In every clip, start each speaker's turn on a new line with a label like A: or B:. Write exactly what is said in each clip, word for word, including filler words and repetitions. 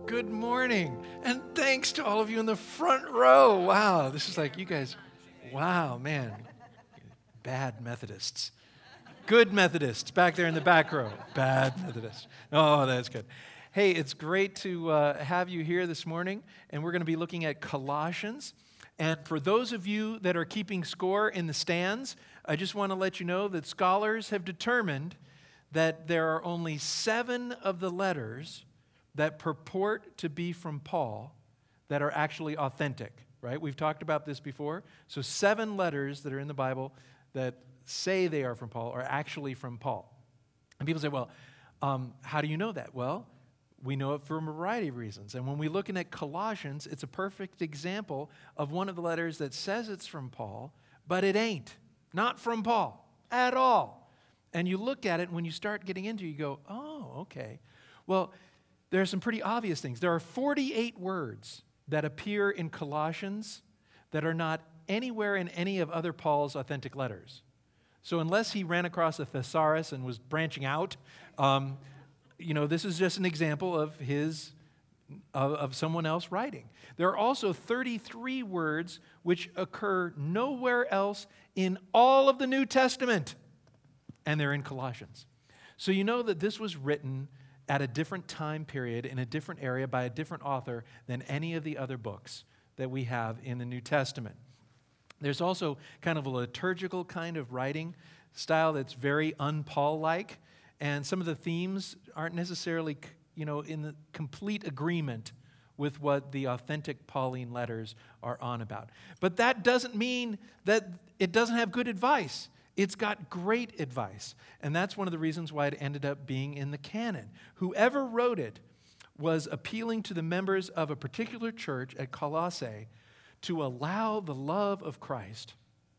A: Good morning. And thanks to all of you in the front row. Wow, this is like you guys, wow, man. Bad Methodists. Good Methodists back there in the back row. Bad Methodists. Oh, that's good. Hey, it's great to uh, have you here this morning, and we're going to be looking at Colossians. And for those of you that are keeping score in the stands, I just want to let you know that scholars have determined that there are only seven of the letters that purport to be from Paul that are actually authentic, right? We've talked about this before. So seven letters that are in the Bible that say they are from Paul are actually from Paul. And people say, well, um, how do you know that? Well, we know it for a variety of reasons. And when we're looking at Colossians, it's a perfect example of one of the letters that says it's from Paul, but it ain't. Not from Paul at all. And you look at it, and when you start getting into it, you go, oh, okay. Well, there are some pretty obvious things. There are forty-eight words that appear in Colossians that are not anywhere in any of other Paul's authentic letters. So unless he ran across a thesaurus and was branching out, um, you know, this is just an example of his, of, of someone else writing. There are also thirty-three words which occur nowhere else in all of the New Testament, and they're in Colossians. So you know that this was written at a different time period in a different area by a different author than any of the other books that we have in the New Testament. There's also kind of a liturgical kind of writing style that's very un-Paul-like, and some of the themes aren't necessarily, you know, in the complete agreement with what the authentic Pauline letters are on about. But that doesn't mean that it doesn't have good advice. It's got great advice, and that's one of the reasons why it ended up being in the canon. Whoever wrote it was appealing to the members of a particular church at Colossae to allow the love of Christ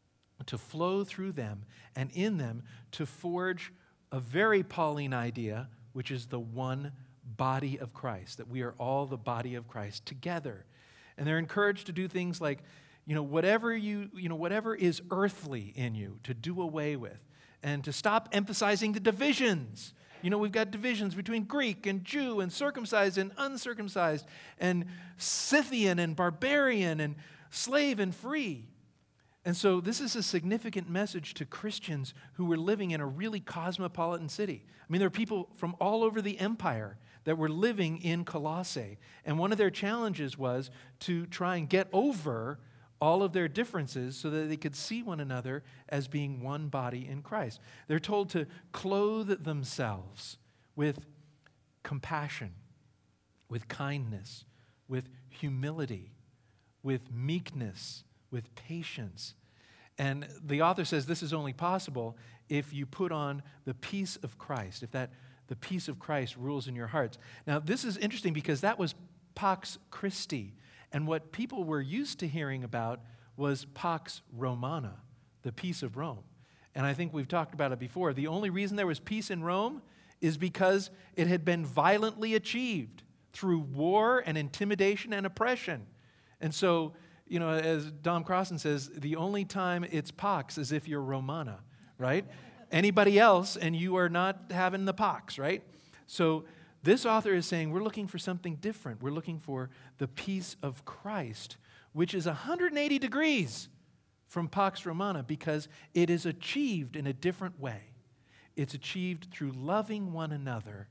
A: to flow through them and in them to forge a very Pauline idea, which is the one body of Christ, that we are all the body of Christ together. And they're encouraged to do things like, you know, whatever you, you know, whatever is earthly in you, to do away with, and to stop emphasizing the divisions. You know, we've got divisions between Greek and Jew and circumcised and uncircumcised and Scythian and barbarian and slave and free. And so this is a significant message to Christians who were living in a really cosmopolitan city. I mean, there are people from all over the empire that were living in Colossae. And one of their challenges was to try and get over all of their differences so that they could see one another as being one body in Christ. They're told to clothe themselves with compassion, with kindness, with humility, with meekness, with patience. And the author says this is only possible if you put on the peace of Christ, if that the peace of Christ rules in your hearts. Now, this is interesting because that was Pax Christi. And what people were used to hearing about was Pax Romana, the peace of Rome. And I think we've talked about it before. The only reason there was peace in Rome is because it had been violently achieved through war and intimidation and oppression. And so, you know, as Dom Crossan says, the only time it's Pax is if you're Romana, right? Anybody else and you are not having the Pax, right? So this author is saying we're looking for something different. We're looking for the peace of Christ, which is one hundred eighty degrees from Pax Romana because it is achieved in a different way. It's achieved through loving one another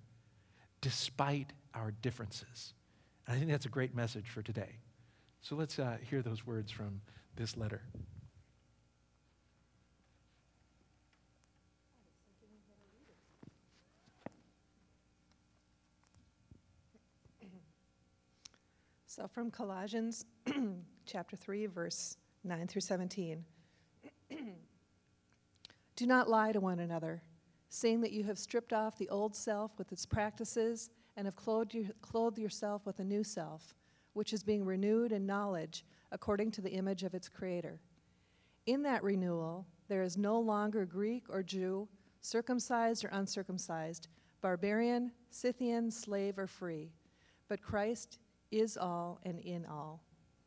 A: despite our differences. And I think that's a great message for today. So let's uh, hear those words from this letter.
B: So from Colossians chapter three, verse nine through seventeen. Do not lie to one another, seeing that you have stripped off the old self with its practices and have clothed, you, clothed yourself with a new self, which is being renewed in knowledge according to the image of its creator. In that renewal, there is no longer Greek or Jew, circumcised or uncircumcised, barbarian, Scythian, slave or free, but Christ is all and in all.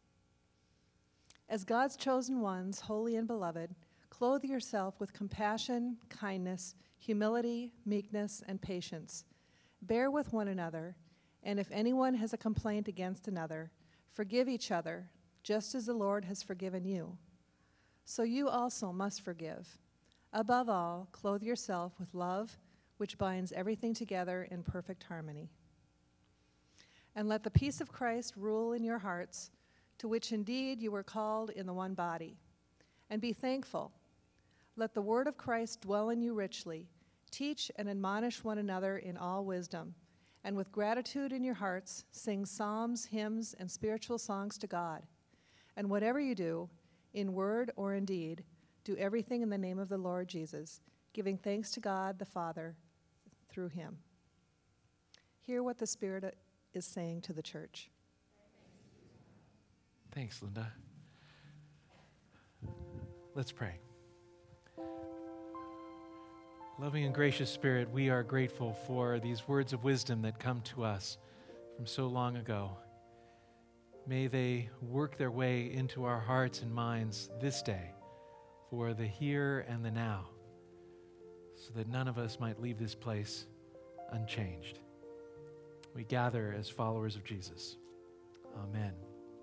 B: As God's chosen ones, holy and beloved, clothe yourself with compassion, kindness, humility, meekness, and patience. Bear with one another, And if anyone has a complaint against another, forgive each other, just as the Lord has forgiven you. So you also must forgive. Above all, clothe yourself with love, which binds everything together in perfect harmony. And let the peace of Christ rule in your hearts, to which indeed you were called in the one body. And be thankful. Let the word of Christ dwell in you richly. Teach and admonish one another in all wisdom. And with gratitude in your hearts, sing psalms, hymns, and spiritual songs to God. And whatever you do, in word or in deed, do everything in the name of the Lord Jesus, giving thanks to God the Father through him. Hear what the Spirit is saying to the church.
A: Thanks, Linda. Let's pray. Loving and gracious Spirit, we are grateful for these words of wisdom that come to us from so long ago. May they work their way into our hearts and minds this day for the here and the now, so that none of us might leave this place unchanged. We gather as followers of Jesus. Amen.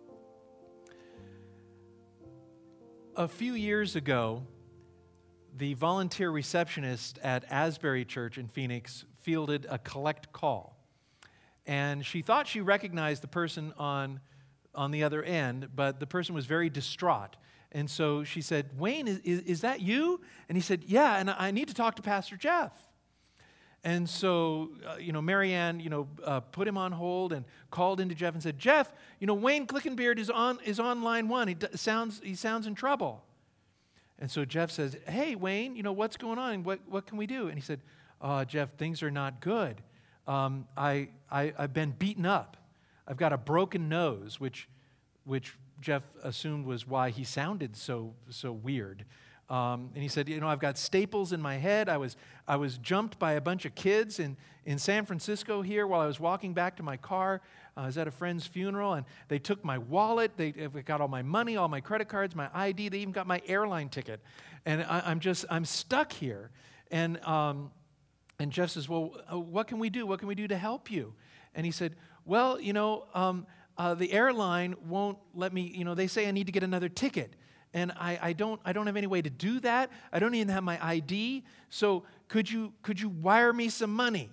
A: A few years ago, the volunteer receptionist at Asbury Church in Phoenix fielded a collect call. And she thought she recognized the person on, on the other end, but the person was very distraught. And so she said, Wayne, is, is, is that you? And he said, yeah, and I need to talk to Pastor Jeff. And so, uh, you know, Marianne, you know, uh, put him on hold and called into Jeff and said, Jeff, you know, Wayne Clickenbeard is on is on line one. He d- sounds he sounds in trouble. And so Jeff says, hey, Wayne, you know, what's going on? What what can we do? And he said, uh, Jeff, things are not good. Um, I, I, I've been beaten up. I've got a broken nose, which which Jeff assumed was why he sounded so so weird. Um, and he said, you know, I've got staples in my head. I was I was jumped by a bunch of kids in, in San Francisco here while I was walking back to my car. Uh, I was at a friend's funeral, and they took my wallet. They, they got all my money, all my credit cards, my I D. They even got my airline ticket. And I, I'm just, I'm stuck here. And, um, and Jeff says, well, uh, what can we do? What can we do to help you? And he said, well, you know, um, uh, the airline won't let me, you know, they say I need to get another ticket. And I, I don't I don't have any way to do that. I don't even have my I D. So could you could you wire me some money?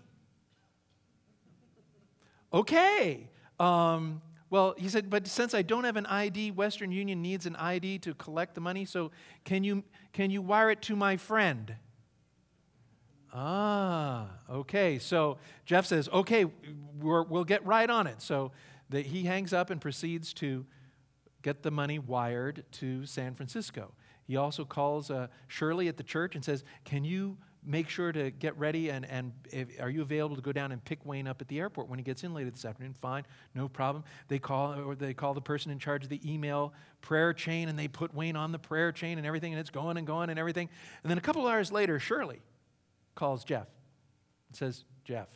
A: Okay. Um, well, he said, but since I don't have an I D, Western Union needs an I D to collect the money. So can you can you wire it to my friend? Ah, okay. So Jeff says, okay, we're, we'll get right on it. So the, he hangs up and proceeds to get the money wired to San Francisco. He also calls uh, Shirley at the church and says, can you make sure to get ready and, and if, are you available to go down and pick Wayne up at the airport when he gets in later this afternoon? Fine, no problem. They call or they call the person in charge of the email prayer chain, and they put Wayne on the prayer chain and everything, and it's going and going and everything. And then a couple hours later, Shirley calls Jeff and says, Jeff,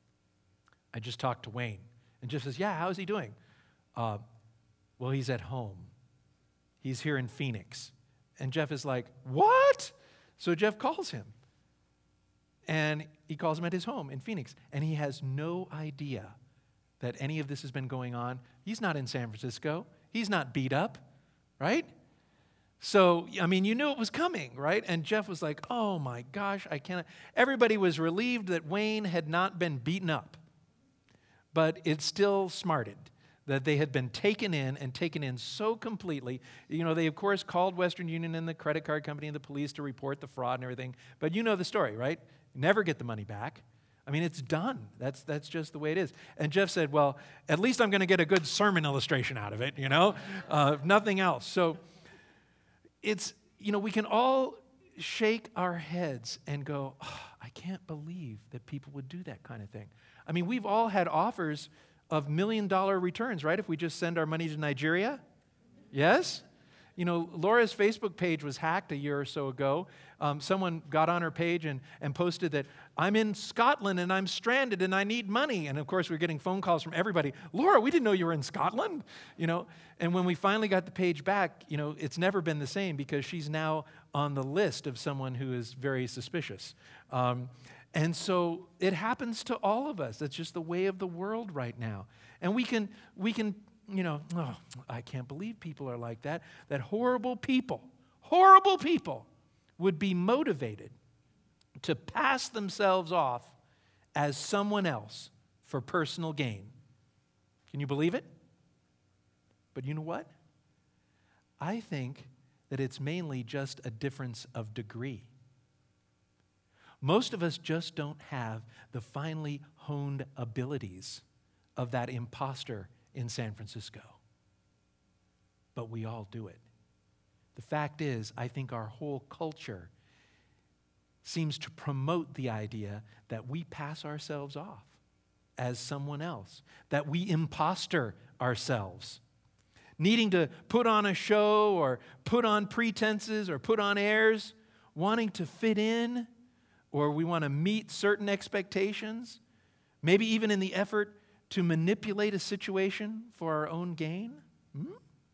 A: I just talked to Wayne. And Jeff says, yeah, how's he doing? Uh, Well, he's at home. He's here in Phoenix. And Jeff is like, what? So Jeff calls him. And he calls him at his home in Phoenix. And he has no idea that any of this has been going on. He's not in San Francisco. He's not beat up, right? So, I mean, you knew it was coming, right? And Jeff was like, oh my gosh, I can't. Everybody was relieved that Wayne had not been beaten up. But it still smarted that they had been taken in and taken in so completely. You know, they, of course, called Western Union and the credit card company and the police to report the fraud and everything. But you know the story, right? Never get the money back. I mean, it's done. That's that's just the way it is. And Jeff said, well, at least I'm going to get a good sermon illustration out of it, you know, uh, nothing else. So it's, you know, we can all shake our heads and go, oh, I can't believe that people would do that kind of thing. I mean, we've all had offers of million-dollar returns, right, if we just send our money to Nigeria? Yes? You know, Laura's Facebook page was hacked a year or so ago. Um, someone got on her page and, and posted that, I'm in Scotland and I'm stranded and I need money. And, of course, we're getting phone calls from everybody. Laura, we didn't know you were in Scotland. You know, and when we finally got the page back, you know, it's never been the same because she's now on the list of someone who is very suspicious. Um, And so it happens to all of us. That's just the way of the world right now. And we can, we can, you know, oh, I can't believe people are like that. That horrible people, horrible people would be motivated to pass themselves off as someone else for personal gain. Can you believe it? But you know what? I think that it's mainly just a difference of degree. Most of us just don't have the finely honed abilities of that imposter in San Francisco. But we all do it. The fact is, I think our whole culture seems to promote the idea that we pass ourselves off as someone else, that we imposter ourselves, needing to put on a show or put on pretenses or put on airs, wanting to fit in, or we want to meet certain expectations, maybe even in the effort to manipulate a situation for our own gain. Hmm?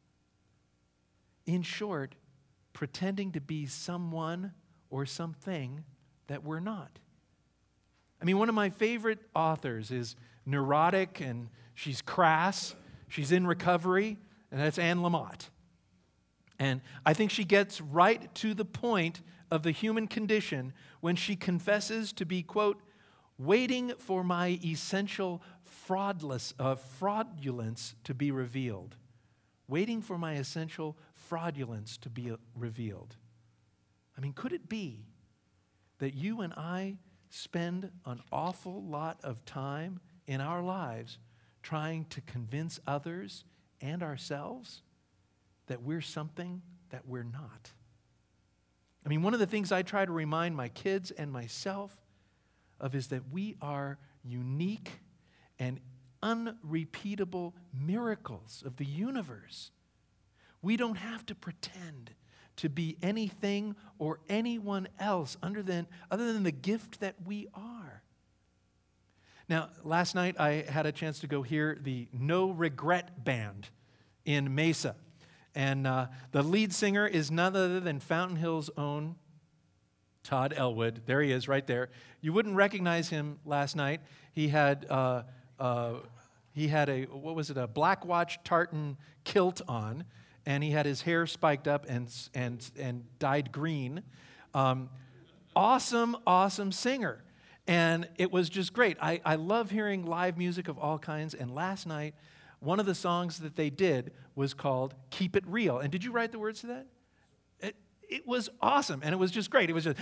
A: In short, pretending to be someone or something that we're not. I mean, one of my favorite authors is neurotic and she's crass. She's in recovery, and that's Anne Lamott. And I think she gets right to the point of the human condition when she confesses to be, quote, waiting for my essential fraudless, uh, fraudulence to be revealed. Waiting for my essential fraudulence to be revealed. I mean, could it be that you and I spend an awful lot of time in our lives trying to convince others and ourselves that we're something that we're not? I mean, one of the things I try to remind my kids and myself of is that we are unique and unrepeatable miracles of the universe. We don't have to pretend to be anything or anyone else other than, other than the gift that we are. Now, last night I had a chance to go hear the No Regret Band in Mesa. And uh, the lead singer is none other than Fountain Hill's own Todd Elwood. There he is, right there. You wouldn't recognize him last night. He had uh, uh, he had a what was it? A Black Watch tartan kilt on, and he had his hair spiked up and and and dyed green. Um, awesome, awesome singer, and it was just great. I I love hearing live music of all kinds. And last night, one of the songs that they did was called "Keep It Real." And did you write the words to that? It, it was awesome, and it was just great. It was just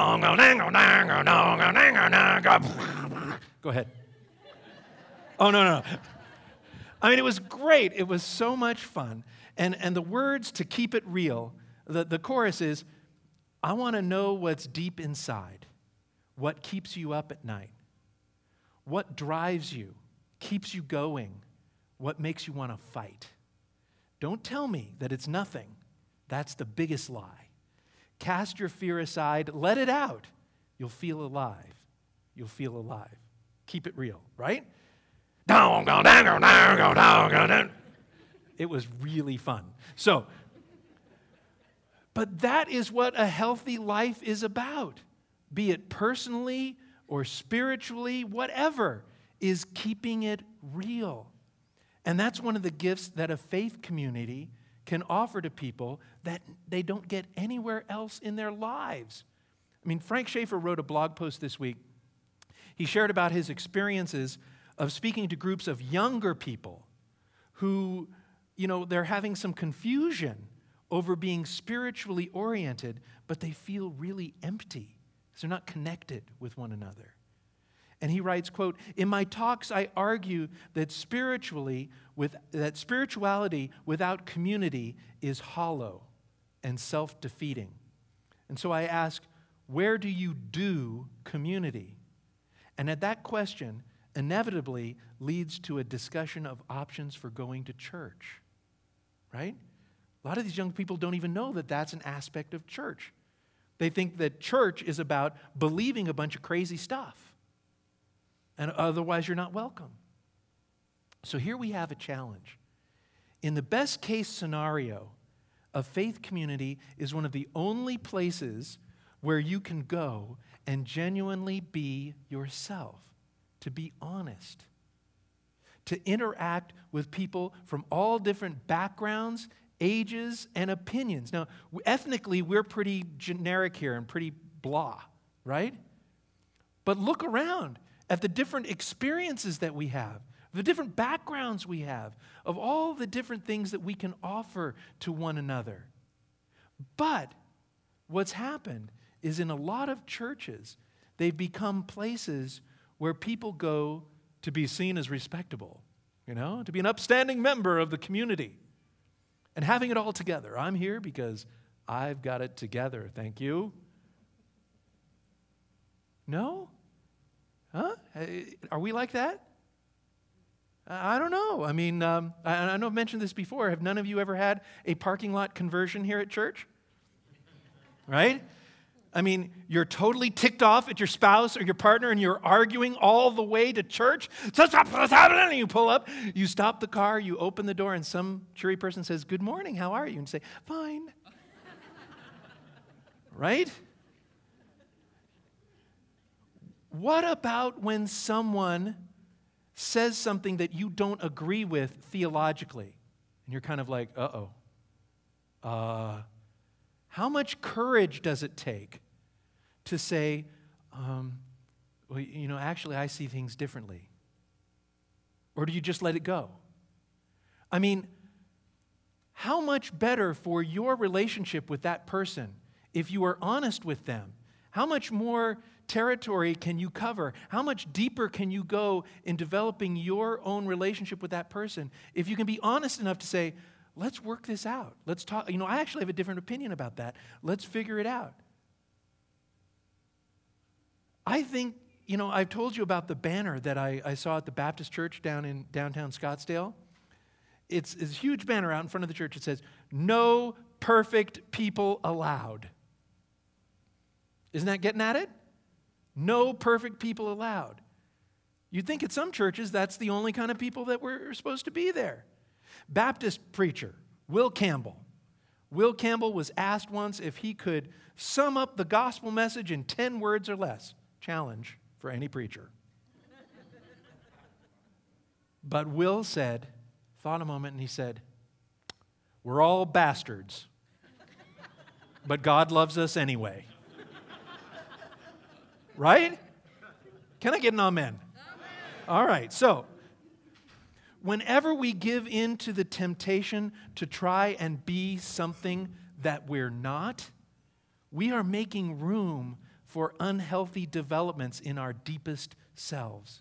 A: go ahead. Oh no no. I mean, it was great. It was so much fun. And and the words to "Keep It Real," the, the chorus is, I want to know what's deep inside, what keeps you up at night, what drives you, keeps you going, what makes you want to fight. Don't tell me that it's nothing. That's the biggest lie. Cast your fear aside. Let it out. You'll feel alive. You'll feel alive. Keep it real, right? It was really fun. So, but that is what a healthy life is about. Be it personally or spiritually, whatever, is keeping it real. And that's one of the gifts that a faith community can offer to people that they don't get anywhere else in their lives. I mean, Frank Schaeffer wrote a blog post this week. He shared about his experiences of speaking to groups of younger people who, you know, they're having some confusion over being spiritually oriented, but they feel really empty because they're not connected with one another. And he writes, quote, in my talks, I argue that spiritually, with, that spirituality without community is hollow and self-defeating. And so I ask, where do you do community? And at that question, inevitably leads to a discussion of options for going to church, right? A lot of these young people don't even know that that's an aspect of church. They think that church is about believing a bunch of crazy stuff. And otherwise, you're not welcome. So here we have a challenge. In the best case scenario, a faith community is one of the only places where you can go and genuinely be yourself, to be honest, to interact with people from all different backgrounds, ages, and opinions. Now, ethnically, we're pretty generic here and pretty blah, right? But look around at the different experiences that we have, the different backgrounds we have, of all the different things that we can offer to one another. But what's happened is in a lot of churches, they've become places where people go to be seen as respectable, you know, to be an upstanding member of the community and having it all together. I'm here because I've got it together, thank you. No? Huh? Are we like that? I don't know. I mean, um, I, I know I've mentioned this before. Have none of you ever had a parking lot conversion here at church? Right? I mean, you're totally ticked off at your spouse or your partner and you're arguing all the way to church. And you pull up, you stop the car, you open the door, and some cheery person says, "Good morning, how are you?" And you say, "Fine." Right? What about when someone says something that you don't agree with theologically? And you're kind of like, uh-oh. Uh, how much courage does it take to say, um, well, you know, actually I see things differently? Or do you just let it go? I mean, how much better for your relationship with that person if you are honest with them? How much more territory can you cover? How much deeper can you go in developing your own relationship with that person if you can be honest enough to say, let's work this out. Let's talk. You know, I actually have a different opinion about that. Let's figure it out. I think, you know, I've told you about the banner that I, I saw at the Baptist church down in downtown Scottsdale. It's, it's a huge banner out in front of the church. It says, "No perfect people allowed." Isn't that getting at it? No perfect people allowed. You'd think at some churches that's the only kind of people that were supposed to be there. Baptist preacher, Will Campbell. Will Campbell was asked once if he could sum up the gospel message in ten words or less. Challenge for any preacher. But Will said, thought a moment, and he said, "We're all bastards, but God loves us anyway." Right? Can I get an amen? Amen? All right, so whenever we give in to the temptation to try and be something that we're not, we are making room for unhealthy developments in our deepest selves.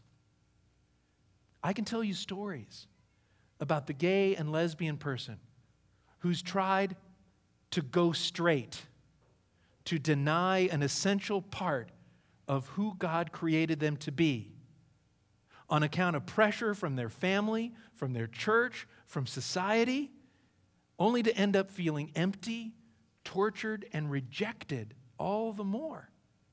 A: I can tell you stories about the gay and lesbian person who's tried to go straight, to deny an essential part of who God created them to be on account of pressure from their family, from their church, from society, only to end up feeling empty, tortured, and rejected all the more.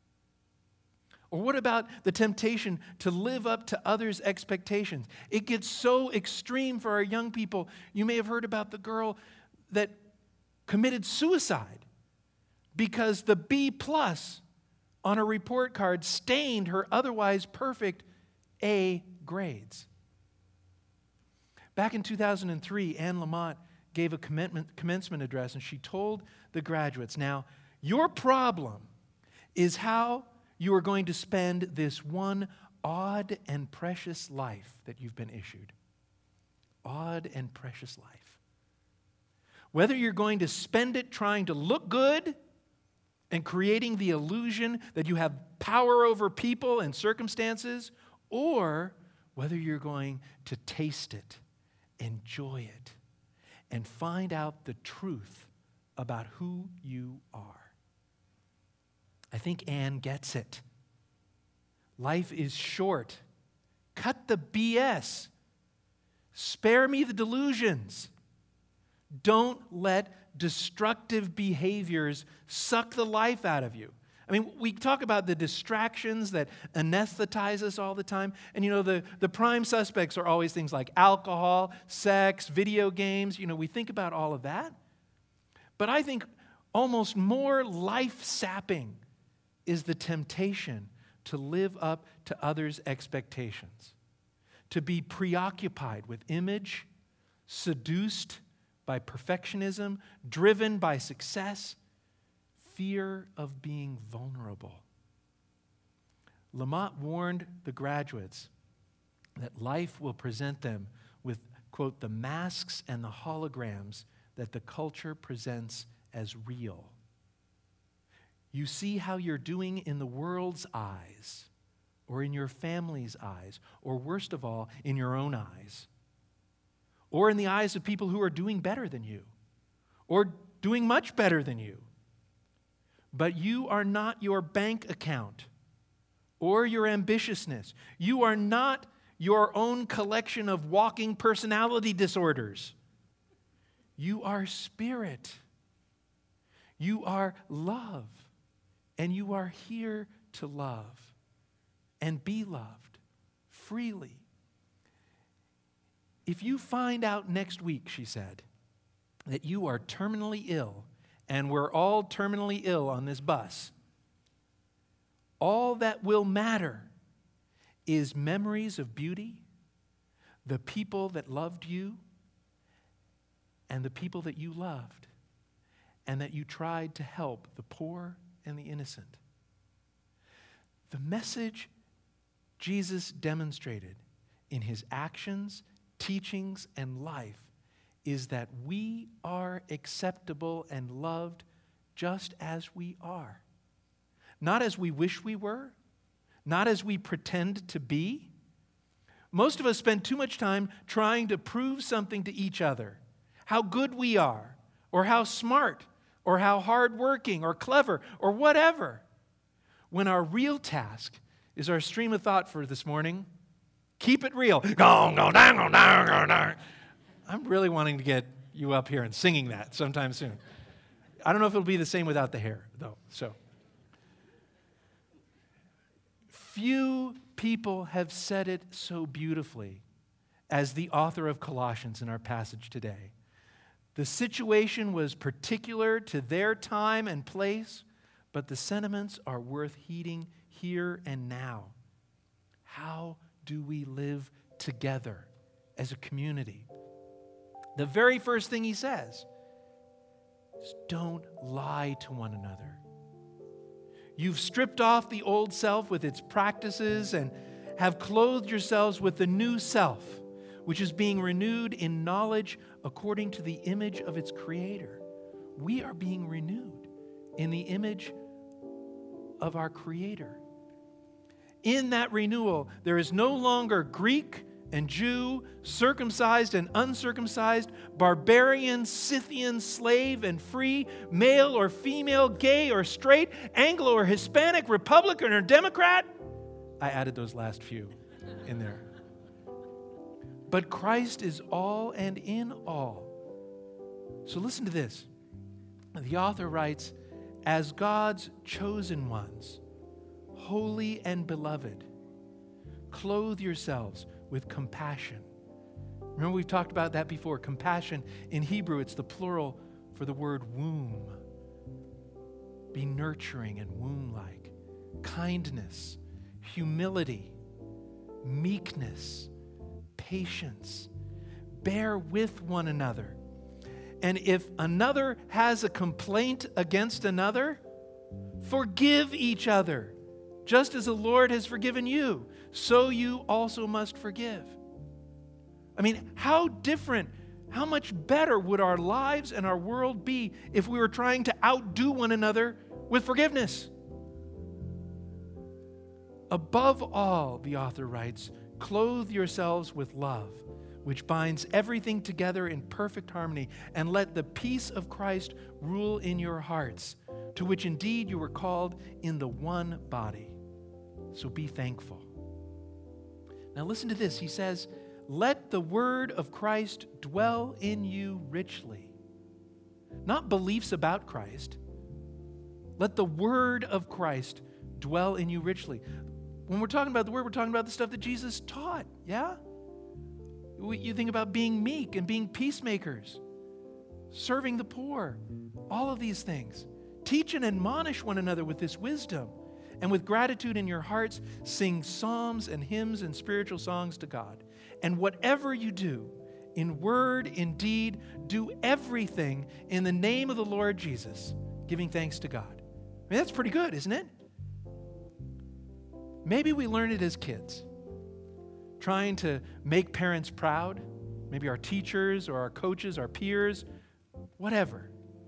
A: Or what about the temptation to live up to others' expectations? It gets so extreme for our young people. You may have heard about the girl that committed suicide because the B plus on a report card stained her otherwise perfect A grades. Back in two thousand three, Anne Lamott gave a commencement address, and she told the graduates, "Now, your problem is how you are going to spend this one odd and precious life that you've been issued. Odd and precious life. Whether you're going to spend it trying to look good and creating the illusion that you have power over people and circumstances, or whether you're going to taste it, enjoy it, and find out the truth about who you are." I think Anne gets it. Life is short. Cut the B S. Spare me the delusions. Don't let destructive behaviors suck the life out of you. I mean, we talk about the distractions that anesthetize us all the time. And, you know, the, the prime suspects are always things like alcohol, sex, video games. You know, we think about all of that. But I think almost more life-sapping is the temptation to live up to others' expectations, to be preoccupied with image, seduced by perfectionism, driven by success, fear of being vulnerable. Lamott warned the graduates that life will present them with, quote, the masks and the holograms that the culture presents as real. You see how you're doing in the world's eyes, or in your family's eyes, or worst of all, in your own eyes, or in the eyes of people who are doing better than you, or doing much better than you. But you are not your bank account or your ambitiousness. You are not your own collection of walking personality disorders. You are spirit. You are love. And you are here to love and be loved freely. If you find out next week, she said, that you are terminally ill, and we're all terminally ill on this bus, all that will matter is memories of beauty, the people that loved you, and the people that you loved, and that you tried to help the poor and the innocent. The message Jesus demonstrated in his actions, teachings, and life is that we are acceptable and loved just as we are. Not as we wish we were, not as we pretend to be. Most of us spend too much time trying to prove something to each other, how good we are, or how smart, or how hardworking, or clever, or whatever, when our real task is our stream of thought for this morning. Keep it real. Gong, gong, dang, gong, dang, gong, dang. I'm really wanting to get you up here and singing that sometime soon. I don't know if it'll be the same without the hair, though. So, few people have said it so beautifully as the author of Colossians in our passage today. The situation was particular to their time and place, but the sentiments are worth heeding here and now. How do we live together as a community? The very first thing he says is, don't lie to one another. You've stripped off the old self with its practices and have clothed yourselves with the new self, which is being renewed in knowledge according to the image of its creator. We are being renewed in the image of our creator. In that renewal, there is no longer Greek and Jew, circumcised and uncircumcised, barbarian, Scythian, slave and free, male or female, gay or straight, Anglo or Hispanic, Republican or Democrat. I added those last few in there. But Christ is all and in all. So listen to this. The author writes, as God's chosen ones, holy and beloved, clothe yourselves with compassion. Remember, we've talked about that before. Compassion, in Hebrew, it's the plural for the word womb. Be nurturing and womb-like. Kindness, humility, meekness, patience. Bear with one another. And if another has a complaint against another, forgive each other. Just as the Lord has forgiven you, so you also must forgive. I mean, how different, how much better would our lives and our world be if we were trying to outdo one another with forgiveness? Above all, the author writes, clothe yourselves with love, which binds everything together in perfect harmony, and let the peace of Christ rule in your hearts, to which indeed you were called in the one body. So be thankful. Now listen to this. He says, let the word of Christ dwell in you richly. Not beliefs about Christ. Let the word of Christ dwell in you richly. When we're talking about the word, we're talking about the stuff that Jesus taught, yeah? You think about being meek and being peacemakers, serving the poor, all of these things. Teach and admonish one another with this wisdom. And with gratitude in your hearts, sing psalms and hymns and spiritual songs to God. And whatever you do, in word, in deed, do everything in the name of the Lord Jesus, giving thanks to God. I mean, that's pretty good, isn't it? Maybe we learned it as kids, trying to make parents proud, maybe our teachers or our coaches, our peers, whatever.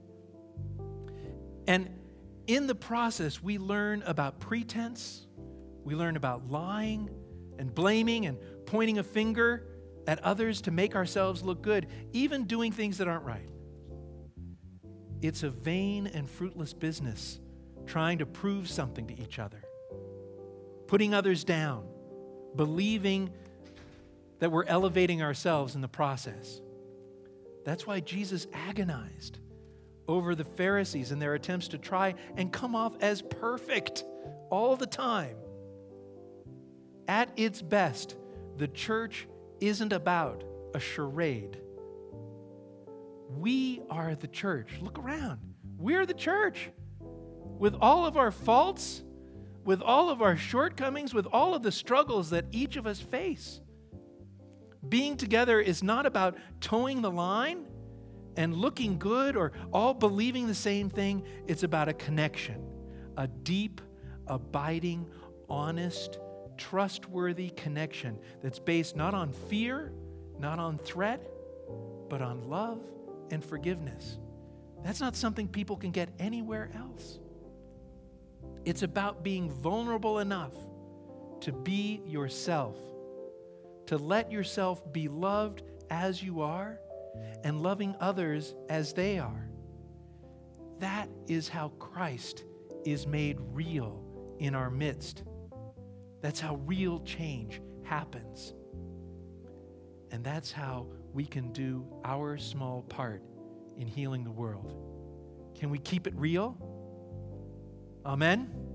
A: And in the process, we learn about pretense, we learn about lying and blaming and pointing a finger at others to make ourselves look good, even doing things that aren't right. It's a vain and fruitless business, trying to prove something to each other, putting others down, believing that we're elevating ourselves in the process. That's why Jesus agonized over the Pharisees and their attempts to try and come off as perfect all the time. At its best, the church isn't about a charade. We are the church. Look around. We're the church. With all of our faults, with all of our shortcomings, with all of the struggles that each of us face. Being together is not about towing the line and looking good or all believing the same thing. It's about a connection, a deep, abiding, honest, trustworthy connection that's based not on fear, not on threat, but on love and forgiveness. That's not something people can get anywhere else. It's about being vulnerable enough to be yourself, to let yourself be loved as you are, and loving others as they are. That is how Christ is made real in our midst. That's how real change happens. And that's how we can do our small part in healing the world. Can we keep it real? Amen?